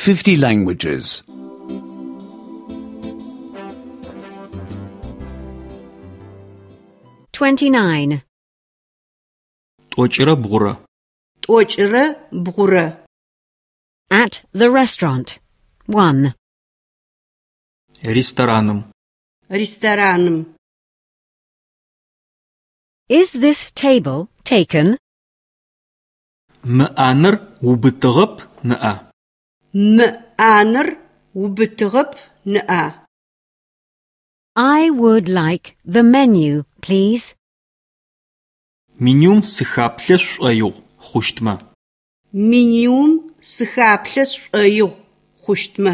50 languages. 29. T'oç'ıre bğure. T'oç'ıre bğure. At the restaurant. 1. Restoranım. Restoranım. Is this table taken? Mı'anır ubıtığıp nı'a. Mı'anır ubıtığıp nı'a. I would like the menu, please. Menüm sıxaplhe ş'oiğ xhuştma. Menüm sıxaplhe ş'oiğ xhuştma.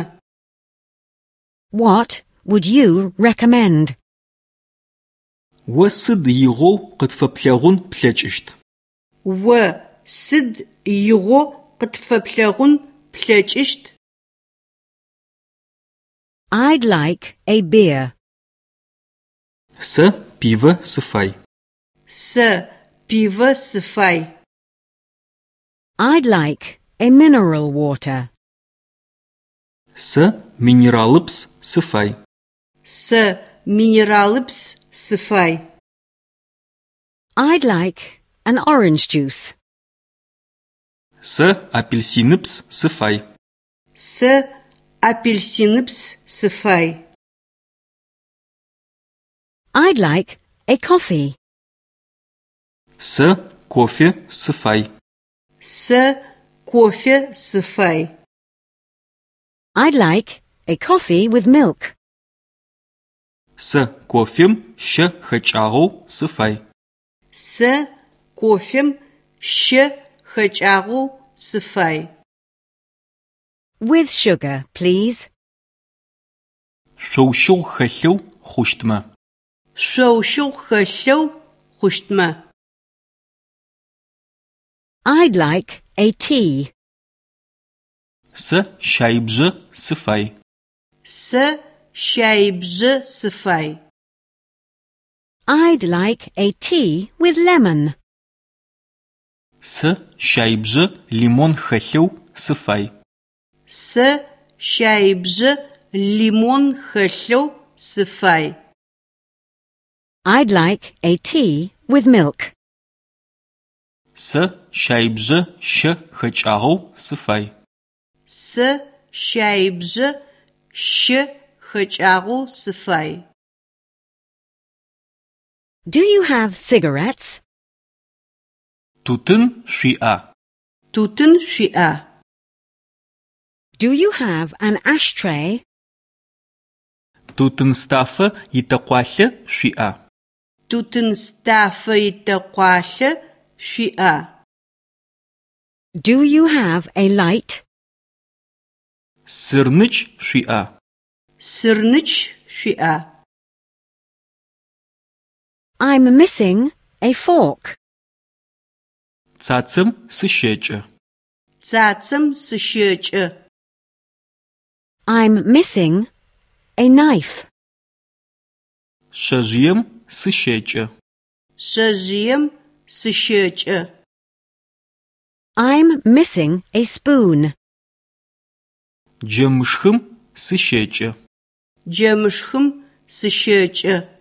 What would you recommend? Vo sıd yiğou khıtfeplheğun plheç'ışt? Vo sıd yiğou khıtfeplheğun plheç'ışt? I'd like a beer. Se pivo sıfay. Se pivo sıfay. I'd like a mineral water. Se mineralıps sıfay. Se mineralıps sıfay. I'd like an orange juice. Se apelsinıps sıfay. Se apelsinıps sıfay. I'd like a coffee. Se kofe sıfay. Se kofe sıfay. I'd like a coffee with milk. Se kofem şe xeç'ağou sıfay. Se kofem şe xeç'ağou sıfay. With sugar, please. Şouşığ xelheu xhuştma. Şouşığ xelheu xhuştma. I'd like a tea. Se şaybjı sıfay. Se şaybjı sıfay. I'd like a tea with lemon. Se şaybjı limon xelheu sıfay. Se şaybjı limon xelheu sıfay. I'd like a tea with milk. Se şaybjı şe xeç'ağou sıfay. Se şaybjı şe xeç'ağou sıfay. Do you have cigarettes? Tutın şui'a. Tutın şui'a. Do you have an ashtray? Tutın stafı yitequalhe şui'a. Tutın stafı yitequalhe şui'a. Do you have a light? Sırnıç şui'a. Sırnıç şui'a. I'm missing a fork. Цацым сыщэкӏы. Цацым сыщэкӏы. I'm missing a knife. Шъэжъыем сыщэкӏы. Шъэжъыем сыщэкӏы. I'm missing a spoon. Джэмышхым сыщэкӏы. Джэмышхым сыщэкӏы.